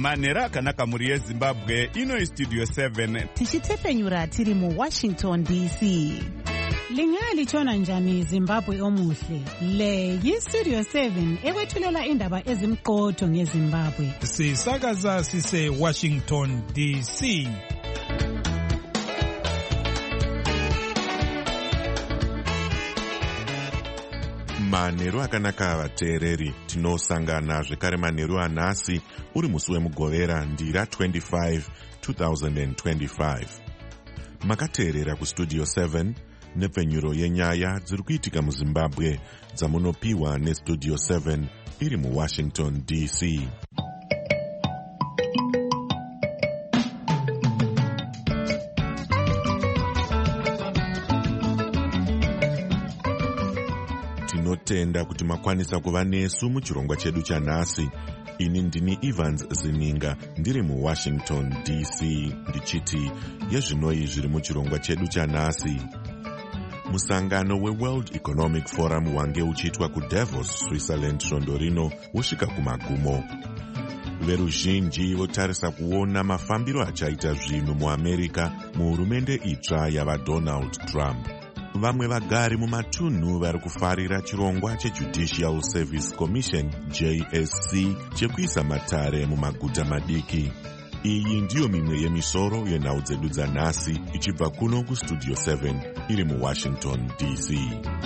Manheru akanaka mhuri yeZimbabwe. Ino Studio 7 tichitefenyura tiri muWashington DC. Lingalitshona njani Zimbabwe omuhle? Le yiStudio 7 ekwethulela indaba ezimqotho ngeZimbabwe. Sisakaza sise Washington DC. Manheru akanaka vateereri, tinosangana zvekare manheru anhasi uri musi wemugovera ndira 25 2025. Makateerera kuStudio 7 nepfenyuro yenyaya dziri kuitika muZimbabwe dzamunopiwa neStudio 7 iri muWashington DC. Tinotenda kuti makwanisa kuva nesu muchirongwa chedu chanhasi. Ini ndini Evans Zininga ndiri muWashington DC ndichiti yezvinoi zviri muchirongwa chedu chanhasi. Musangano weWorld Economic Forum wange uchiitwa kuDavos, Switzerland svondo rino wosvika kumagumo. Veruzhinji votarisa kuona mafambiro achaita zvinhu muAmerica muhurumende itsva yavaDonald Trump. Vamwe vagari mumatunhu vari kufarira chirongwa cheJudicial Service Commission JSC chekuisa matare mumaguta madiki. Iyi ndiyo mimwe yemisoro yenhau dzedu dzanhasi ichibva kuno kuStudio 7 iri muWashington DC.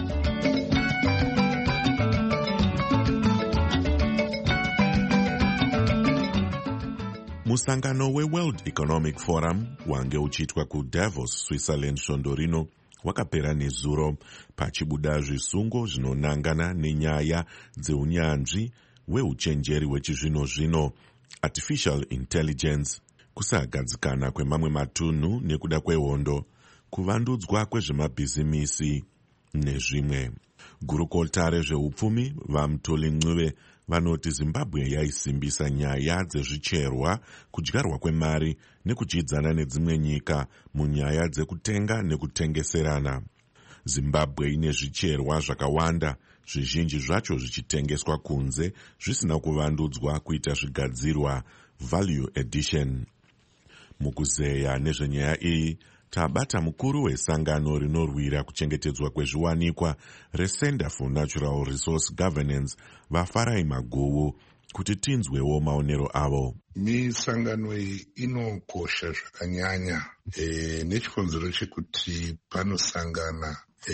Musangano weWorld Economic Forum wange uchiitwa kuDavos, Switzerland svondo rino wakapera nezuro pachibuda zvisungo zvinonangana nenyaya dzeunyanzvi hweuchenjeri hwechizvino-zvino, artificial intelligence, kusagadzikana kwemamwe matunhu nekuda kwehondo, kuvandudzwa kwezvemabhizimisi nezvimwe. Gurukota rezveupfumi vaMutoli Ncube vanoti Zimbabwe yaisimbisa nyaya dzezvicherwa, kudyarwa kwemari nekuchidzana nedzimwe nyika munyaya dzekutenga nekutengeserana. Zimbabwe ine zvicherwa zvakawanda, zvizhinji zvacho zvichitengeswa kunze zvisina kuvandudzwa kuita zvigadzirwa, value addition. Mukuzeya nezvenyaya iyi tabata mukuru wesangano rinorwira kuchengetedzwa kwezviwanikwa reCenter for Natural Resource Governance vaFarai Maguwu kuti tinzwewo maonero avo. Misangano iyi inokosha zvakanyanya nechikonzero chekuti panosangana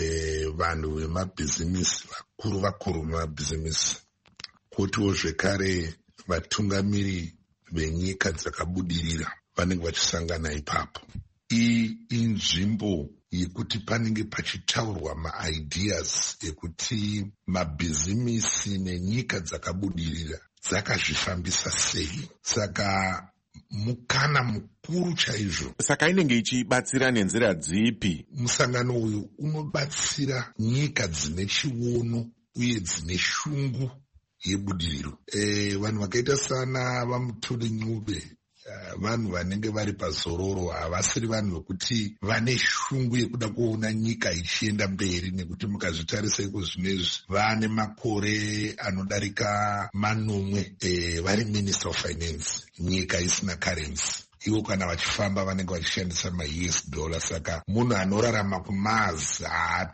vanhu vemabhizimisi vakuru vemabhizimisi, kotiwo zvekare vatungamiri venyika dzakabudirira vanenge vachisangana ipapo. Iyi inzvimbo yekuti panenge pachitaurwa maideas ekuti mabhizimisi nenyika dzakabudirira dzakazvifambisa sei. Saka mukana mukuru chaizvo. Saka inenge ichibatsira nenzira dzipi? Musangano uyu unobatsira nyika dzine chiono uye dzine shungu yebudiriro. Vanhu vakaita sana vaMutoli Ncube, vanhu vanenge vari pazororo, havasiri vanhu vekuti vane shungu yekuda kuona nyika ichienda mberi, nekuti mukazvitarisa iko zvinezvi vane makore anodarika manomwe vari Minister of Finance, nyika isina currency. Ivo kana vachifamba vanenge vachishandisa maUS dollar. Saka munhu anorarama kuMars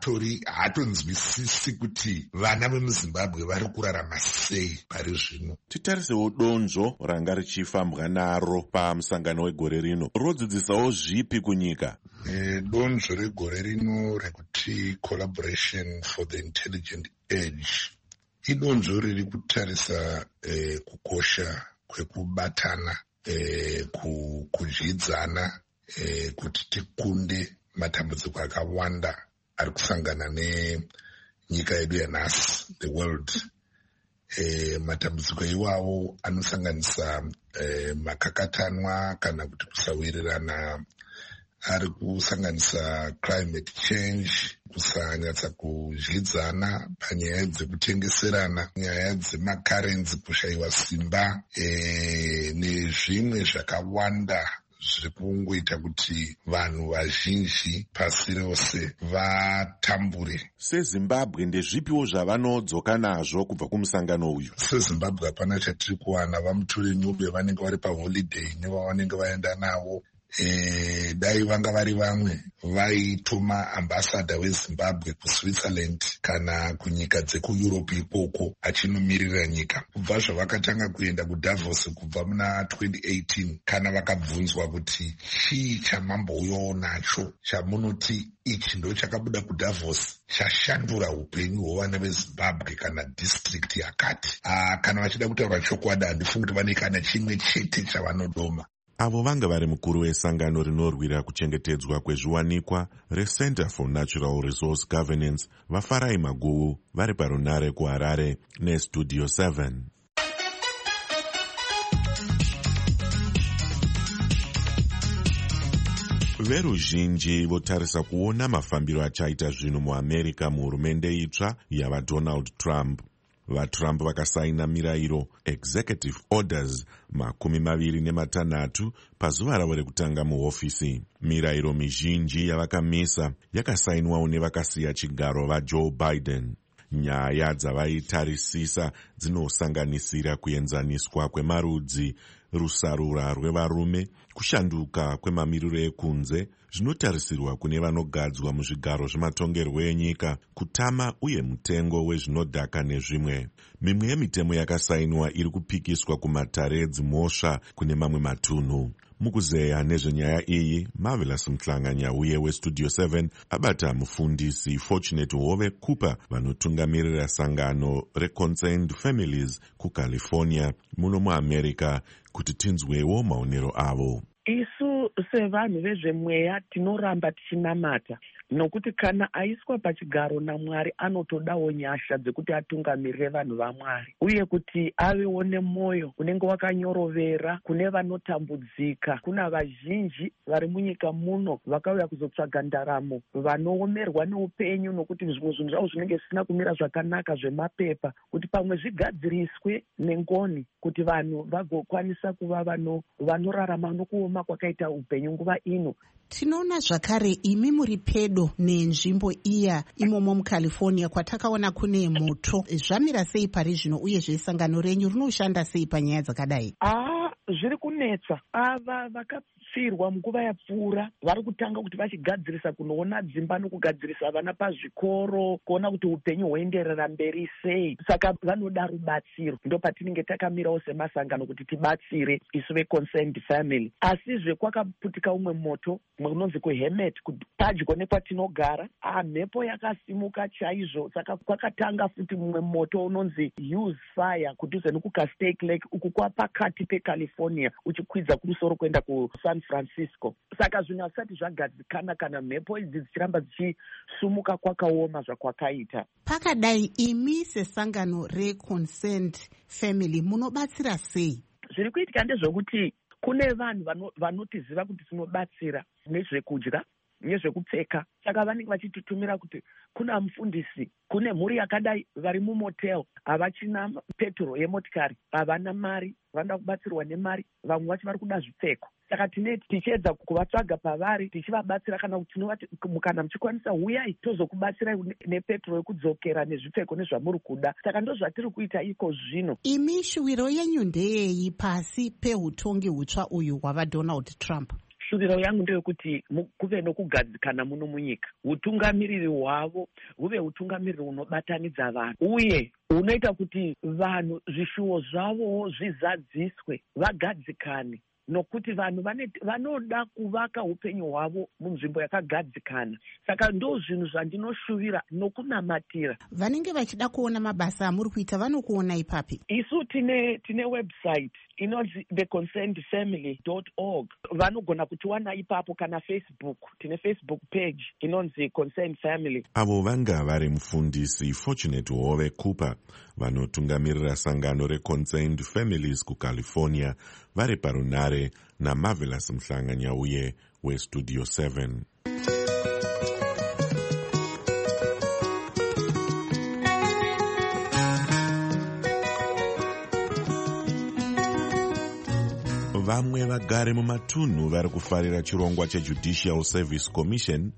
haatonzwisisi kuti vana vemuZimbabwe vari kurarama sei pari zvino. Titarisewo donzvo ranga richifambwa naro pamusangano wegore rino. Rodzidzisawo zvipi kunyika? Donzvo regore rino rekuti Collaboration for the Intelligent Age idonzvo riri kutarisa kukosha kwekubatana, kudyidzana, kuti tikunde matambudziko akawanda ari kusangana nenyika yedu yanhasi, the world. Matambudziko iwawo anosanganisa makakatanwa kana kuti kusawirirana, ari kusanganisa climate change, kusanyatsa kudyidzana panyaya dzekutengeserana, nyaya dzemakarenzi kushayiwa simba, nezvimwe zvakawanda zviri kungoita kuti vanhu vazhinji pasi rose vatambure. SeZimbabwe ndezvipiwo zvavanodzoka nazvo kubva kumusangano uyu? SeZimbabwe hapana chatiri kuwana. Vamuture Nyube vanenge vari paholiday nevavanenge vaenda navo. Dai vanga vari vamwe vaituma ambassador weZimbabwe kuSwitzerland kana kunyika dzekuEurope ikoko achinomiririra nyika. Kubva zvavakatanga kuenda kuDavos kubva muna 2018, kana vakabvunzwa kuti chii chamambouyawo nacho chamunoti ichi ndo chakabuda kuDavos chashandura upenyu hwevana veZimbabwe kana district yakati, kana vachida kutaura chokwadi handifungi kuti vane kana chimwe chete chavanodoma. Avo vanga vari mukuru wesangano rinorwira kuchengetedzwa kwezviwanikwa reCenter for Natural Resource Governance vaFarai Maguwu vari parunare kuHarare neStudio 7. Veruzhinji votarisa kuona mafambiro achaita zvinhu muAmerica muhurumende itsva yavaDonald Trump. VaTrump vakasaina mirayiro executive orders 26 pazuva ravo rekutanga muhofisi. Mirayiro mizhinji yavakamisa yakasainwawo nevakasiya chigaro vaJoe Biden. Nyaya dzavaitarisisa dzinosanganisira kuenzaniswa kwemarudzi, rusarura rwevarume, kushanduka kwemamiriro ekunze, zvinotarisirwa kune vanogadzwa muzvigaro zvematongerwo enyika, kutama uye mutengo wezvinodhaka nezvimwe. Mimwe yemitemo yakasainwa iri kupikiswa kumatare edzimhosva kune mamwe matunhu. Mukuzeya nezvenyaya iyi, Marvelous Mhlanga-Nyauye weStudio 7 abata mufundisi Fortunate Hove Cooper vanotungamirira sangano reConcerned Families kuCalifornia muno muAmerica kuti tinzwewo maonero avo. Isu sevanhu vezvemweya tinoramba tichinamata nokuti kana aiswa pachigaro naMwari anotodawo nyasha dzekuti atungamirire vanhu vaMwari, uye kuti avewo nemwoyo unenge wakanyorovera kune vanotambudzika. Kuna vazhinji vari munyika muno vakauya kuzotsvaga ndaramo, vanoomerwa neupenyu nokuti zvimwe zvinhu zvavo zvinenge zvisina kumira zvakanaka zvemapepa, kuti pamwe zvigadziriswe nengoni kuti vanhu vagokwanisa kuva vanorarama nokuoma kwakaita upenyu nguva ino. Tinoona zvakare imi muri pedo nenzvimbo iya imomo muCalifornia kwatakaona kune moto. Zvamira sei pari zvino uye zvesangano renyu rinoshanda sei panyaya dzakadai? Zviri kunetsa. Ava vakafirwa munguva yapfuura vari kutanga kuti vachigadzirisa kunoona dzimba nokugadzirisa vana pazvikoro, kuona kuti upenyu hwoenderera mberi sei. Saka vanoda rubatsiro. Ndo patinenge takamirawo semasangano kuti tibatsire isu veConcerned Family. Asizve kwakaputika umwe moto unonzi kuHemet padyo nekwatinogara. Mhepo yakasimuka chaizvo, saka kwakatanga futi mumwe moto unonzi Use Fire kudhuze nekuCastaic Lake, uku kwapakati peCalifornia uchikwidza kumusoro kuenda kuSan Francisco. Saka zvinhu hazvisati zvagadzikana kana mhepo idzi dzichiramba dzichisumuka kwakaoma zvakwakaita. Pakadai imi sesangano reConcerned Family munobatsira sei? Zviri kuitika ndezvekuti kune vanhu vanotiziva kuti tinobatsira nezvekudya nezvekupfeka, saka vanenge vachititumira kuti kuna mufundisi, kune mhuri yakadai vari mumotel, havachina petro yemotikari, havana mari, vanoda kubatsirwa nemari, vamwe vacho vari kuda zvipfeko. Saka tichiedza kuvatsvaga pavari tichivabatsira, kana kuti kana muchikwanisa huyai tozokubatsirai nepetro yekudzokera nezvipfeko nezvamuri kuda. Saka ndo zvatiri kuita iko zvino. Imi shuwiro yenyu ndeyei pasi peutongi hutsva uyu hwavaDonald Trump? Shuviro yangu ndeyekuti kuve nokugadzikana muno munyika. Utungamiriri hwavo huve utungamiriri unobatanidza vanhu, uye unoita kuti vanhu zvishuwo zvavowo zvizadziswe, vagadzikane. Nokuti vanhu vanoda kuvaka upenyu hwavo munzvimbo yakagadzikana. Saka ndo zvinhu zvandinoshuvira nokunamatira. Vanenge vachida kuona mabasa amuri kuita vanokuona ipapi? Isu tine website inonzi theconcernedfamily.org. Vanogona kutiwana ipapo, kana Facebook. Tine Facebook page inonzi Concerned Family. Avo vanga vari mufundisi Fortunate Hove Cooper vanotungamirira sangano reConcerned Families kuCalifornia vari parunare naMarvelous Mhlanga-Nyauye weStudio 7. vamwe vagari mumatunhu vari kufarira chirongwa cheJudicial Service Commission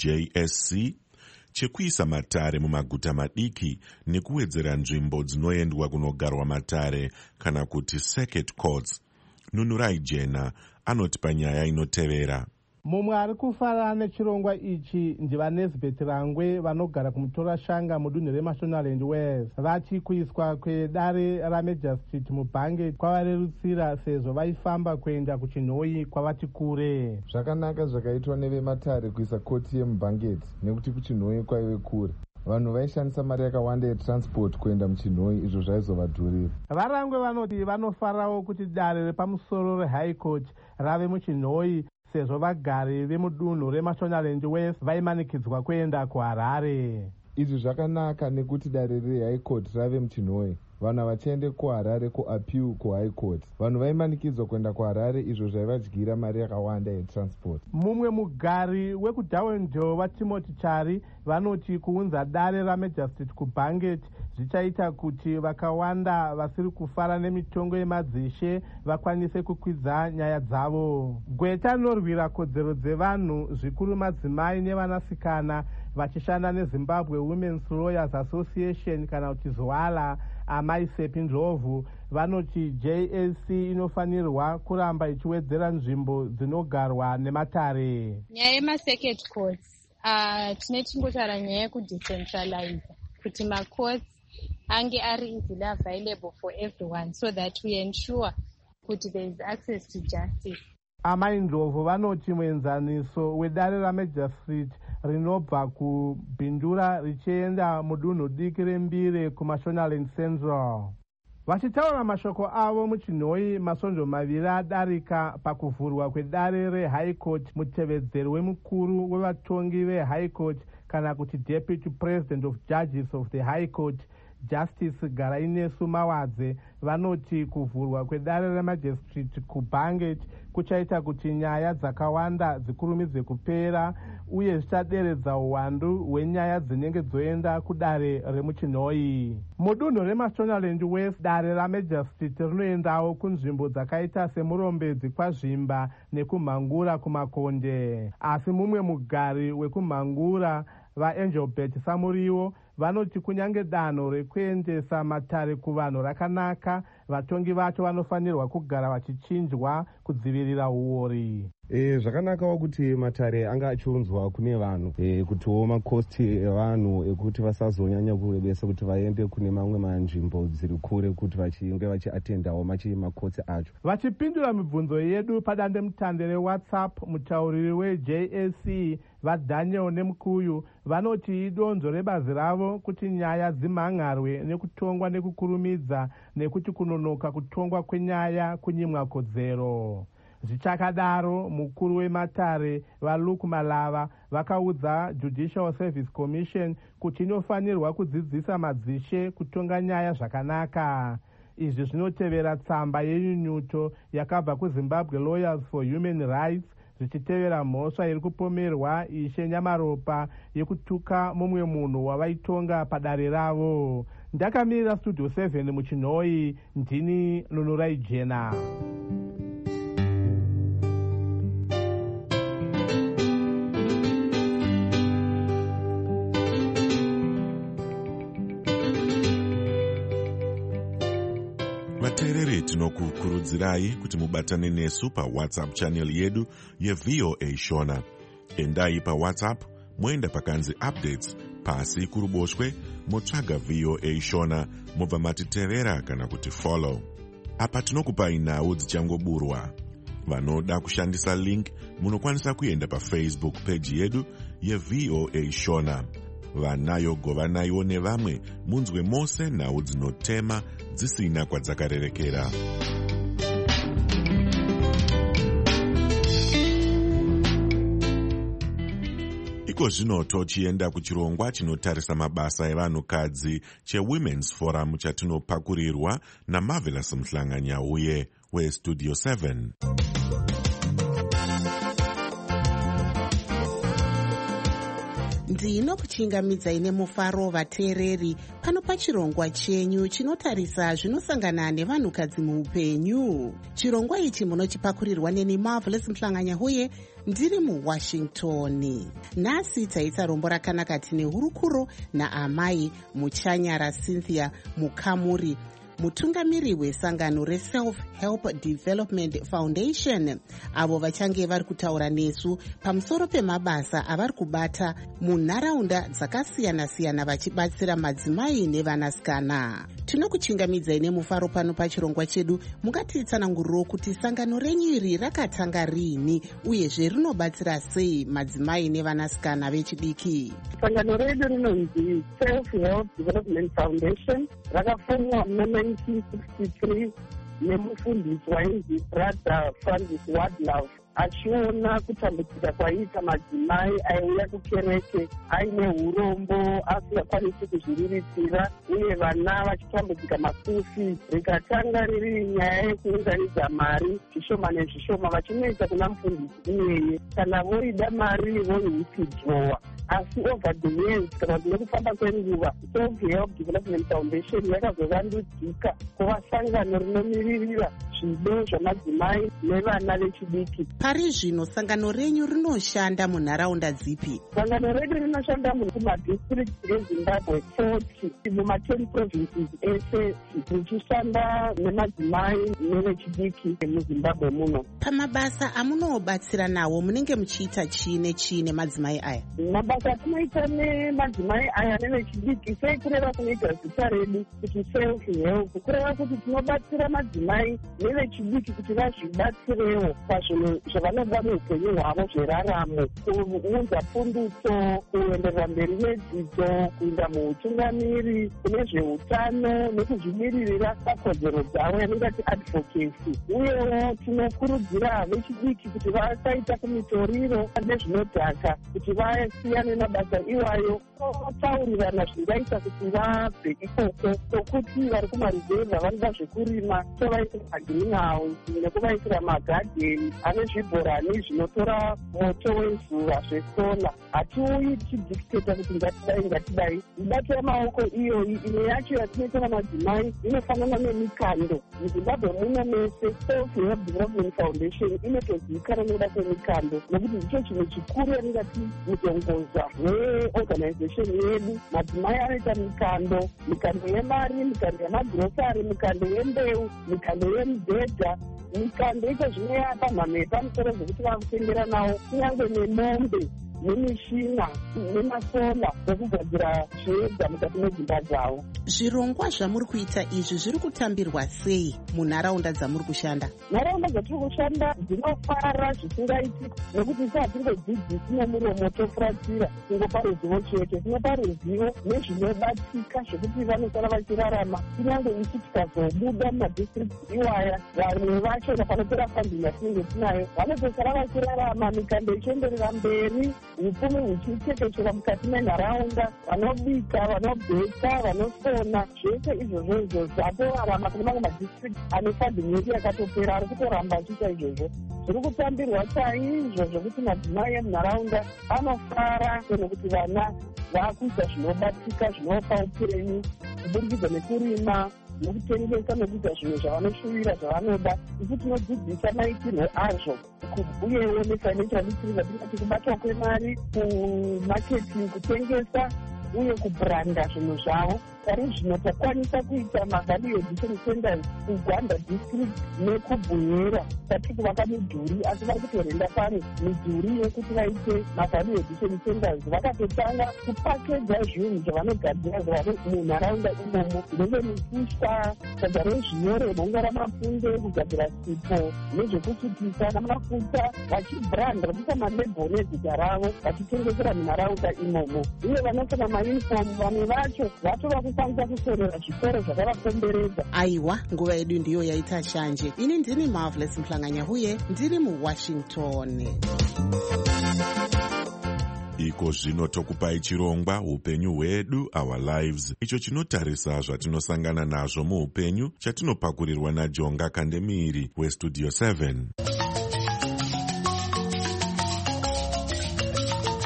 JSC chekuisa matare mumaguta madiki nekuwedzera nzvimbo dzinoendwa kunogarwa matare kana kuti circuit courts. Nunurai Jena anoti panyaya inotevera. Mumwe ari kufara nechirongwa ichi ndivaNesbeth Rangwe vanogara kumutora shanga mudunhu reMashonaland West. Vati kuiswa kwedare raMajor Street muBhange kwavarerutsira sezvo vaifamba kuenda kuChinhoyi kwavati kure. Zvakanaka zvakaitwa nevematare kuisa koti yemuBhangeti nekuti kuChinhoyi kwaive kure. Vanhu vaishandisa mari yakawanda yetransport kuenda muChinhoyi, izvo zvaizovadhurira. VaRangwe vanoti vanofarawo kuti dare repamusoro reHigh Court rave muChinhoyi sezvo vagari vemudunhu reMashonaland West vaimanikidzwa kuenda kuHarare. Izvi zvakanaka nekuti dare reHigh Court rave muChinhoyi. Vanhu havachaende kuHarare kuappeal kuHigh Court. Vanhu vaimanikidzwa kuenda kuHarare, izvo zvaivadyira mari yakawanda yetransport. Mumwe mugari wekuDarwendale vaTimothy Chari vanoti kuunza dare raMajor Street kuBhanget zvichaita kuti vakawanda vasiri kufara nemitongo yemadzishe vakwanise kukwidza nyaya dzavo. Gweta rinorwira kodzero dzevanhu zvikuru madzimai nevanasikana vachishanda neZimbabwe Women's Lawyers Association kana kuti ZWALA Amai Sepi Ndlovu vanoti JSC inofanirwa kuramba ichiwedzera nzvimbo dzinogarwa nematare. Nyaya yema-circuit courts tine tingotaura nyaya yekudecentralize kuti ma-courts ange ari easily available for everyone so that we ensure kuti there is access to justice. Amai Ndlovu vanoti muenzaniso wedare raMajor Street rinobva kuBhindura richienda mudunhu diki reMbire kuMashonaland Central. Vachitaura mashoko avo muChinhoyi masonzo maviri adarika pakuvhurwa kwedare reHigh Court, mutevedzeri wemukuru wevatongi veHigh Court kana kuti Deputy President of Judges of the High Court Justice Garainesu Mawadze vanoti kuvhurwa kwedare reMajistrate kuBhanget kuchaita kuti nyaya dzakawanda dzikurumidze kupera uye zvichaderedza uwandu hwenyaya dzinenge dzoenda kudare remuChinhoyi. Mudunhu reMashonaland West dare raMajor Street rinoendawo kunzvimbo dzakaita semurombedzi kwaZvimba nekumhangura kumakonde. Asi mumwe mugari wekumhangura vaAngelbert Samuriwo vanoti kunyange danho rekuendesa matare kuvanhu rakanaka, vatongi vacho vanofanirwa kugara vachichinjwa kudzivirira uori. Zvakanakawo kuti matare anga achiunzwa kune vanhu kutiwo makosti evanhu ekuti vasazonyanya kurebesa kuti vaende kune mamwe manzvimbo dziri kure kuti vachinge vachiatendawo makotsi acho. Vachipindura mibvunzo yedu padandemutande reWhatsApp, mutauriri weJSC vaDaniel Nemukuyu vanoti idonzo rebazi ravo kuti nyaya dzimhangarwe nekutongwa nekukurumidza nekuti kunonoka kutongwa kwenyaya kunyimwa kodzero. Zvichakadaro mukuru wematare vaLuke Malava vakaudza Judicial Service Commission kuti inofanirwa kudzidzisa madzishe kutonga nyaya zvakanaka. Izvi zvinotevera tsamba yenyunyuto yakabva kuZimbabwe Lawyers for Human Rights zvichitevera mhosva iri kupomerwa Ishe Nyamaropa yekutuka mumwe munhu wavaitonga padare ravo. Ndakamirira Studio 7 muChinhoyi, ndini Nunurai Jena. Vateereri tinokukurudzirai kuti mubatane nesu paWhatsApp channel yedu yeVOA Shona. Endai paWhatsApp, moenda pakanzi updates, pasi kuruboshwe motsvaga VOA Shona, mobva matitevera kana kuti follow. Apa tinokupai nhau dzichangoburwa. Vanoda kushandisa link munokwanisa kuenda paFacebook page yedu yeVOA Shona. Vanayo govanaiwo nevamwe munzwe mose nhau dzinotema dzisina kwadzakarerekera. Iko zvino tochienda kuchirongwa chinotarisa mabasa evanhukadzi cheWomen's Forum chatinopakurirwa naMarvelous Mhlanganyauye weStudio 7. ndinokuchingamidzai nemufaro vateereri pano pachirongwa chenyu chinotarisa zvinosangana nevanhukadzi muupenyu. Chirongwa ichi munochipakurirwa neni Marvelous Mhlanganya huye ndiri muWashington. Nhasi taita rombo rakanaka tine hurukuro naamai Muchanyara Cynthia Mukamuri, mutungamiri wesangano reSelf-Help Development Foundation, avo vachange vari kutaura nesu pamusoro pemabasa avari kubata munharaunda dzakasiyana-siyana vachibatsira madzimai nevanasikana. Tinokuchingamidzai nemufaro pano pachirongwa chedu. Mungatitsananguriro kuti sangano renyu iri rakatanga rini uyezve rinobatsira sei madzimai nevanasikana vechidiki? Sangano redu rinonzi Self-Help Development Foundation, rakafumwa muna 1963 nemufundisi wainzi Brother Francis Wadlove, achiona kutambudzika kwaita madzimai aiuya kukereke aine urombo asingakwanisi kuzviriritira uye vana vachitambudzika masufi. Rikatanga riri nyaya yekuunganidza mari zvishoma nezvishoma vachinoita kuna mufundisi iyeye, kana voida mari voiwithdrawa. Asi over the years, kana kuti nekufamba kwenguva, Self-Help Development Foundation yakazovandudzika kuva sangano rinomiririra zvido zvamadzimai nevana vechidiki. Pari zvino sangano renyu rinoshanda munharaunda dzipi? Sangano redu rinoshanda mumadistrict eZimbabwe 40 muma10 provinces ese, richishanda nemadzimai nevechidiki muZimbabwe muno. Pamabasa amunobatsira nawo munenge muchiita chii nemadzimai aya? Mabasa atinoita nemadzimai aya nevechidiki sei kureva kunoita zita redu kuti Self-Help, kureva kuti tinobatsira madzimai nevechidiki kuti vazvibatsirewo pazvinhu zvavanoda muupenyu hwavo zveraramo, kuunza pundutso, kuenderera mberi nedzidzo, kuinda muutungamiri, kune zveutano nekuzvimiririra pakodzero dzavo yatingati advocacy. Uyewo tinokurudzira vechidiki kuti vasaita kumitoriro nezvinodhaka, kuti vasiyane mabasa iwayo, taurirana zvingaita kuti vabve ikoko, sokuti vari kumaruzevha vanoda zvekurima tovaitira magreen house nekuvaitira magadheni ane zvibhorani zvinotora moto wezuva zvesola. Hatiuyi tichidhikiteta kuti ngatidai. Mibato yamaoko iyoyi imwe yacho yatinoita namadzimai inofanana nemikando. MuZimbabwe muno mese Self-Help Development Foundation inotozivikanwa nekuda kwemikando, nekuti ndicho chinhu chikuru yatingati mudongoza weorganization yedu. Madzimai anoita mikando yemari, mikando yemagrosari, mikando yembeu, mikando yemibhedha, mikando iko zvinoya pamhano yepamusoro zvekuti vakutengera nawo kunyange nemombe nemishina nemasola ekugadzira zviedza mukati medzimba dzavo. Zvirongwa zvamuri kuita izvi zviri kutambirwa sei munharaunda dzamuri kushanda? Nharaunda dzatiri kushanda dzinofara zvisingaiti, nekuti sehatingodzidzisi nemuromo tofuratira kungopa ruzivo chete. Tinopa ruzivo nezvinobatsika zvekuti vanosara vachirarama. Kunyange isu tikazobuda mumadistrict iwaya, vamwe vacho panopera funding yatinenge tinayo vanotosara vachirarama, mikando ichienderera mberi, upfumi huchitekeshera mukati menharaunda, vanobika, vanobheka, vanosona, zvese izvozvo zvatorarama kune mamwe madistrict ane funding yedu yakatopera ari kutoramba achiita izvozvo. Zviri kutambirwa chaizvo zvokuti madzimai emunharaunda anofara nekuti vana vakuita zvinobatsika zvinopa upenyu kuburikidza nekurima nokutengesa nekuita zvimwe zvavanoshuvira zvavanoda. Isu tinodzidzisa maitirwo azvo, uyewo nefinancial literacy, tingati kubatwa kwemari, kumarketing, kutengesa uye kubranda zvinhu zvavo. Pari zvino takwanisa kuita mavalue addition centers kuGwanda district nekubhunyera. Tatiri kuvaka midhuri, asi vari kutorenda pano midhuri yekuti vaite mavalue addition centers. Vakatotanga kupakedza zvinhu zvavanogadzira zvavo munharaunda imomo, ndenge mipusha, sadza rezvinyore, bonga ramafunde, kugadzira sipo nezvekusukisa namafuta, vachibranda, vachiita malebo nezita ravo, vachitengesera munharaunda imomo. Uye vanosona mauniform, vamwe vacho vatova kukwanisa kusorera zvikoro zvakavakomberedza. Aiwa, nguva yedu ndiyo yaita shanje. Ini ndini Marvelous Mhlanganya huye ndiri muWashington. Iko zvino tokupai chirongwa upenyu hwedu, our lives, icho chinotarisa zvatinosangana nazvo muupenyu, chatinopakurirwa naJonga Kandemiri weStudio 7.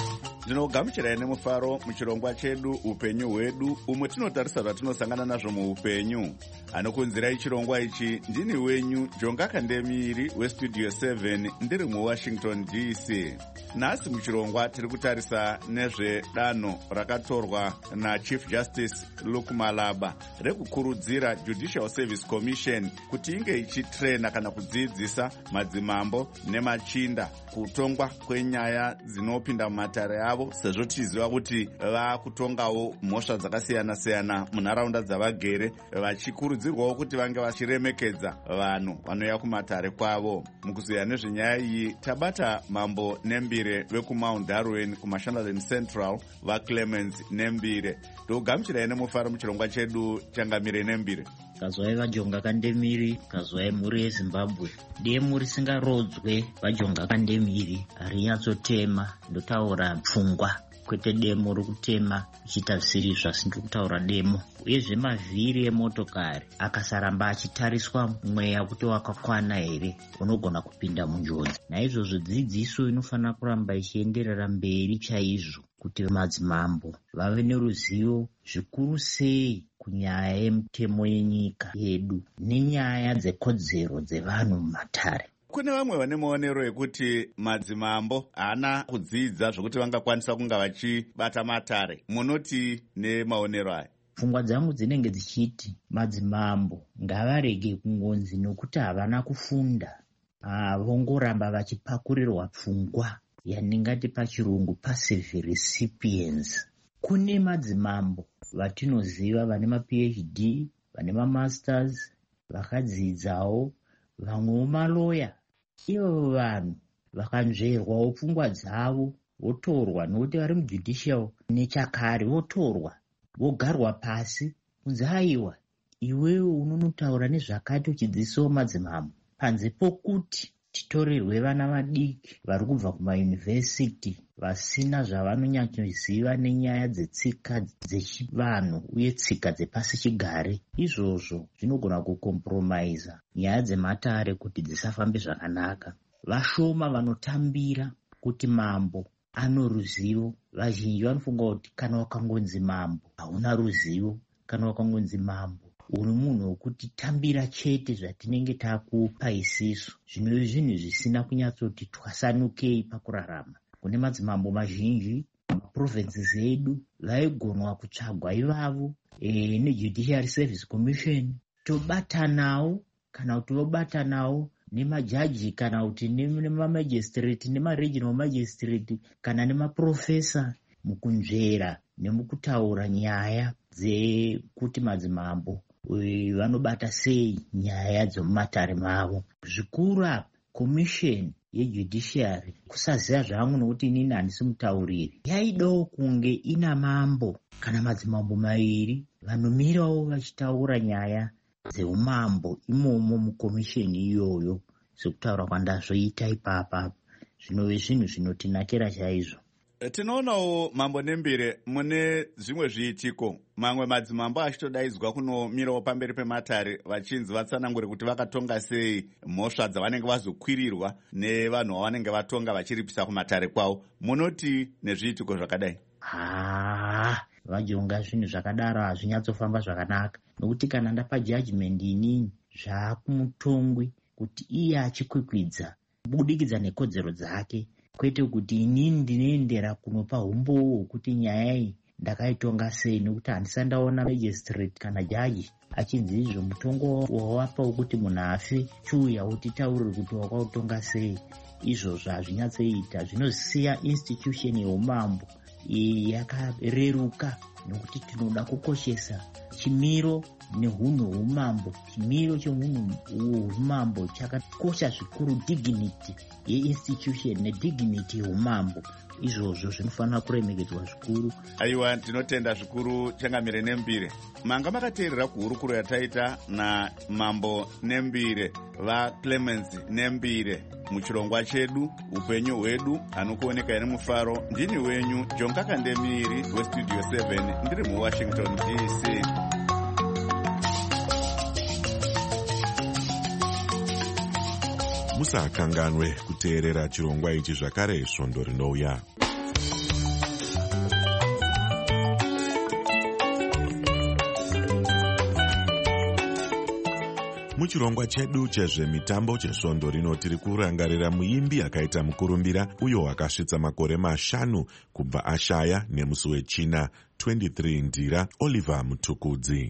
Ndinogamuchirai nemufaro muchirongwa chedu upenyu hwedu, umwe tinotarisa zvatinosangana nazvo muupenyu. Anokunzirai chirongwa ichi ndini wenyu Jonga Kandemiri westudio 7 ndiri muWashington DC. Nhasi muchirongwa tiri kutarisa nezvedanho rakatorwa naChief Justice Luke Malaba rekukurudzira Judicial Service Commission kuti inge ichitrena kana kudzidzisa madzimambo nemachinda kutongwa kwenyaya dzinopinda mumatare avo, sezvo tichiziva kuti vakutongawo mhosva dzakasiyana-siyana munharaunda dzavagere, vachikurudzirwawo kuti vange vachiremekedza vanhu vanouya kumatare kwavo. Mukuziya nezvenyaya iyi tabata Mambo Nembire vekumount Darwin kuMashonaland Central, vaClemens Nembire. Ndogamuchirai nemufaro muchirongwa chedu Changamire Nembire. Kazwai vaJonga Kandemiri, kazwai mhuri yeZimbabwe. Demo risingarodzwe vaJonga Kandemiri rinyatsotema, ndotaura pfungwa kwete demo rokutema ichitafsiri zvasindiri kutaura demo. Uyezve mavhiri emotokari akasaramba achitariswa mweya kuti wakakwana here, unogona kupinda munjodzi. Naizvozvo dzidziso inofanira kuramba ichienderera mberi chaizvo kuti madzimambo vave neruzivo zvikuru sei kunyaya yemutemo yenyika yedu nenyaya dzekodzero dzevanhu mumatare. Kune vamwe vane maonero ekuti madzimambo haana kudzidza zvokuti vangakwanisa kunga vachibata matare. Munoti nemaonero aya? Pfungwa dzangu dzinenge dzichiti madzimambo ngavarege kungonzi nokuti havana kufunda, vongoramba vachipakurirwa pfungwa yaningati pachirungu passive recipients. Kune madzimambo vatinoziva vane maPhD, vane mamasters, vakadzidzawo, vamwewo maloya. Ivo vanhu vakanzverwawo pfungwa dzavo votorwa, nokuti vari mujudicial nechakare votorwa vogarwa pasi kunzi aiwa iwewe unonotaura nezvakati uchidzidzisawo madzimambo, panze pokuti titorerwe vana vadiki vari kubva kumayunivhesiti vasina zvavanonyatsoziva nenyaya dzetsika dzechivanhu uye tsika dzepasi chigare. Izvozvo zvinogona kukompromaisa nyaya dzematare kuti dzisafambe zvakanaka. Vashoma vanotambira kuti mambo ano ruzivo. Vazhinji vanofunga kuti kana wakangonzi mambo hauna ruzivo, kana wakangonzi mambo uri munhu wokuti tambira chete zvatinenge takupa isisu. Zvinova zvinhu zvisina kunyatsoti twasanukei pakurarama. Kune madzimambo mazhinji maprovinces edu vaigonwa kutsvagwa ivavo neJudicial Service Commission tobatanawo, kana kuti vobatanawo nemajaji, kana kuti nemamagistrate nemaregional magistrate, kana nemaprofesa mukunzvera nemukutaura nyaya dzekuti madzimambo vanobata sei nyaya dzomumatare mavo. Zvikuru apa commission yejudiciary kusaziva zvangu nokuti inini handisi mutauriri, yaidawo kunge ina mambo kana madzimambo maviri vanomirawo vachitaura nyaya dzeumambo imomo mukomisheni iyoyo, sekutaura kwandazvoita ipapa. Zvinove zvinhu zvinotinakira chaizvo. Tinoonawo Mambo Nembire mune zvimwe zviitiko, mamwe madzimambo achitodaidzwa kunomirawo pamberi pematare vachinzi vatsanangure kuti vakatonga sei mhosva dzavanenge vazokwirirwa nevanhu vavanenge vatonga vachiripisa kumatare kwavo. Munoti nezviitiko zvakadai? VaJonga, zvinhu zvakadaro hazvinyatsofamba zvakanaka, nokuti kana ndapa judgment inini zvaakumutongwe kuti iye achikwikwidza kubudikidza nekodzero dzake, kwete kuti inini ndinoendera kunopa umbowo hwokuti nyaya iyi ndakaitonga sei, nokuti handisandaona magistrate kana jaji achinzi izvo mutongo wawapa wokuti munhu afe chiuya utitaurire kuti wakautonga sei. Izvozvo hazvinyatsoita, zvinosiya institution yeumambo yakareruka, nokuti tinoda kukoshesa chimiro nehunhu hweumambo. Chimiro chemunhu hweumambo chakakosha zvikuru, dignity yeinstitution nedignity yeumambo. Izvozvo zvinofanira kuremekedzwa zvikuru. Aiwa, tinotenda zvikuru Changamire Nembire. Manga makateerera kuhurukuro yataita naMambo Nembire vaClemens Nembire muchirongwa chedu upenyu hwedu. Anokuoneka iri mufaro, ndini wenyu Jonga Kandemiri westudio 7 ndiri muWashington DC. Musakanganwe kuteerera chirongwa ichi zvakare svondo rinouya. Muchirongwa chedu chezvemitambo chesvondo rino tiri kurangarira muimbi akaita mukurumbira uyo akasvitsa makore 5 kubva ashaya nemusi wechina 23 ndira, Oliver Mutukudzi.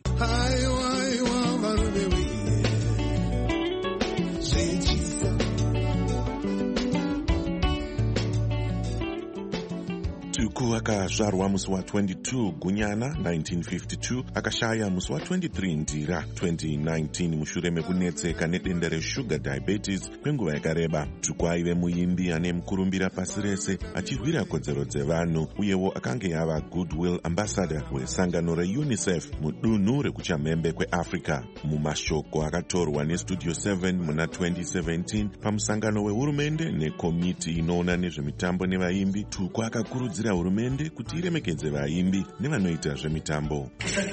Tuku akazvarwa musi wa22 Gunyana 1952, akashaya musi wa23 Ndira 2019 mushure mekunetseka nedenda resugar diabetes kwenguva yakareba. Tuku aive muimbi ane mukurumbira pasi rese achirwira kodzero dzevanhu, uyewo akange yava goodwill ambassador wesangano reUNICEF mudunhu rekuchamhembe kweAfrica. Mumashoko akatorwa neStudio 7 muna 2017 pamusangano wehurumende nekomiti inoona nezvemitambo nevaimbi, Tuku akakurudzira hurumende kuti iremekedze vaimbi nevanoita zvemitambo.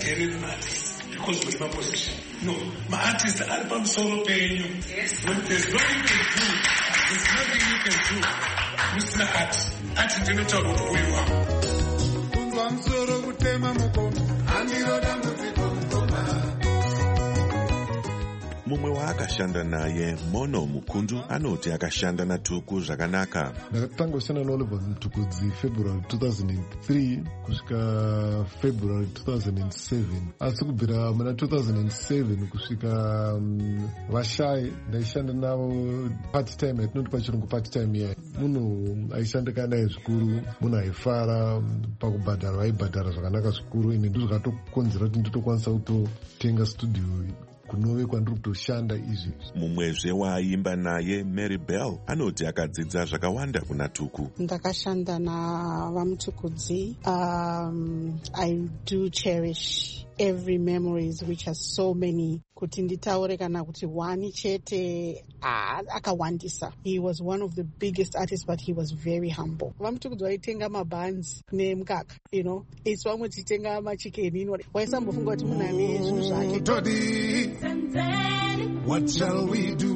Mumwe waakashanda naye, Mono Mukundu, anoti akashanda naTuku zvakanaka. Ndakatanga kushanda naOliver Mutukudzi February 2003 kusvika February 2007. Asi kubvira muna 2007 kusvika vashai ndaishanda navo part time, yatinoti pachirungu part time yayi. Munhu aishandika naye zvikuru, munhu aifara pakubhadhara, vaibhadhara zvakanaka zvikuru. Ine ndizvo zvakatokonzera kuti nditokwanisa kutotenga studio kunove kwandiri kutoshanda izvi. Mumwezve waaimba naye, Mary Bell, anoti akadzidza zvakawanda kuna Tuku. Ndakashanda navaMutukudzi. I do cherish every memories which has so many. Kuti nditaure kana kuti wani chete akawandisa. He was one of the biggest artists, but he was very humble. Vamutukudzi vaitenga mabands nemukaka, you know. It's vamwe tichitenga machikeni. Waisambofunga kuti munhu ane zvinhu zvake. What shall we do?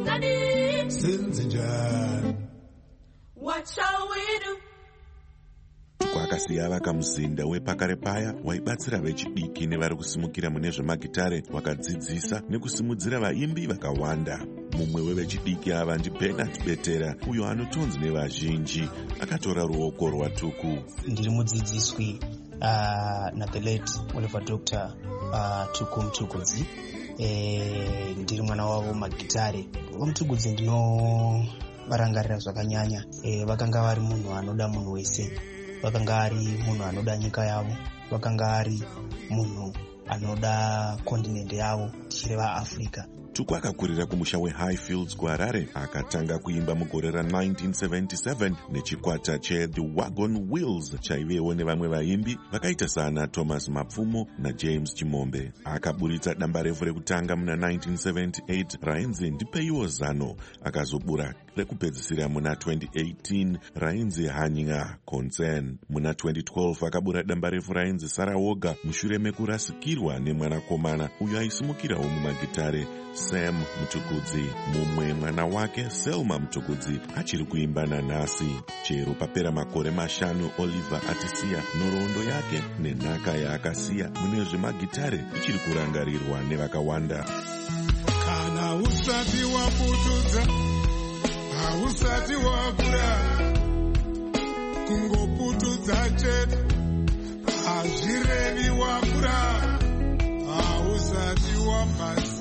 What shall we do? Akasiya vakamuzinda wepakarepaya waibatsira vechidiki nevari kusimukira mune zvemagitare, wakadzidzisa nekusimudzira vaimbi vakawanda. Mumwe wevechidiki ava ndiBernard Betera, uyo anotonzi nevazhinji, akatora ruoko rwaTuku. Ndiri mudzidziswi naThe late Oliver Dr. Tuku Mutukudzi. Ndiri mwana wavo magitare. VaMutukudzi ndinovarangarira zvakanyanya. Vakanga vari munhu anoda munhu wese. Vakanga ari munhu anoda nyika yavo, vakanga ari munhu anoda kontinende yavo, tichireva Africa. Tuku akakurira kumusha weHighfields kuHarare, akatanga kuimba mugore ra1977 nechikwata cheThe Wagon Wheels chaivewo nevamwe vaimbi vakaita sana Thomas Mapfumo naJames Chimombe. Akaburitsa damba refu rekutanga muna 1978 rainzi Ndipeiwo Zano, akazobura rekupedzisira muna 2018 rainzi Hanyinga Concern. Muna 2012 akabura damba refu rainzi Sarawoga mushure mekurasikirwa nemwanakomana uyo aisimukirawo mumagitare, Sam Mutukudzi. Mumwe mwana wake, Selma Mutukudzi, achiri kuimba nanhasi. Chero papera makore 5 Oliver atisiya, nhoroondo yake nenhaka yaakasiya mune zvemagitare ichiri kurangarirwa nevakawanda. Kana usati waputudza, hausati wakura, kungoputudza chete, hazvirevi wakura, hausati wapasi.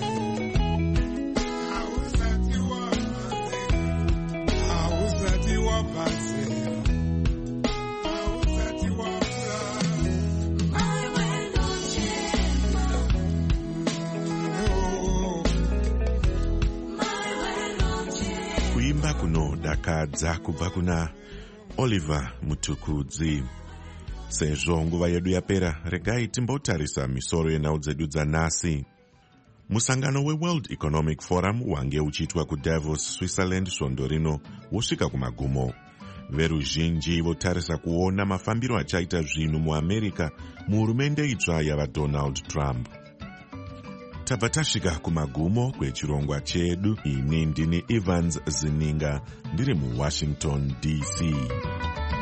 Kuimba kunodakadza kubva kuna Oliver Mutukudzi. Sezvo nguva yedu yapera, regai timbotarisa misoro yenhau dzedu dzanhasi. Musangano weWorld Economic Forum wange uchiitwa kuDavos, Switzerland svondo rino wosvika kumagumo. Veruzhinji votarisa kuona mafambiro achaita zvinhu muAmerica muhurumende itsva yavaDonald Trump. Tabva tasvika kumagumo kwechirongwa chedu. Ini ndini Evans Zininga, ndiri muWashington DC.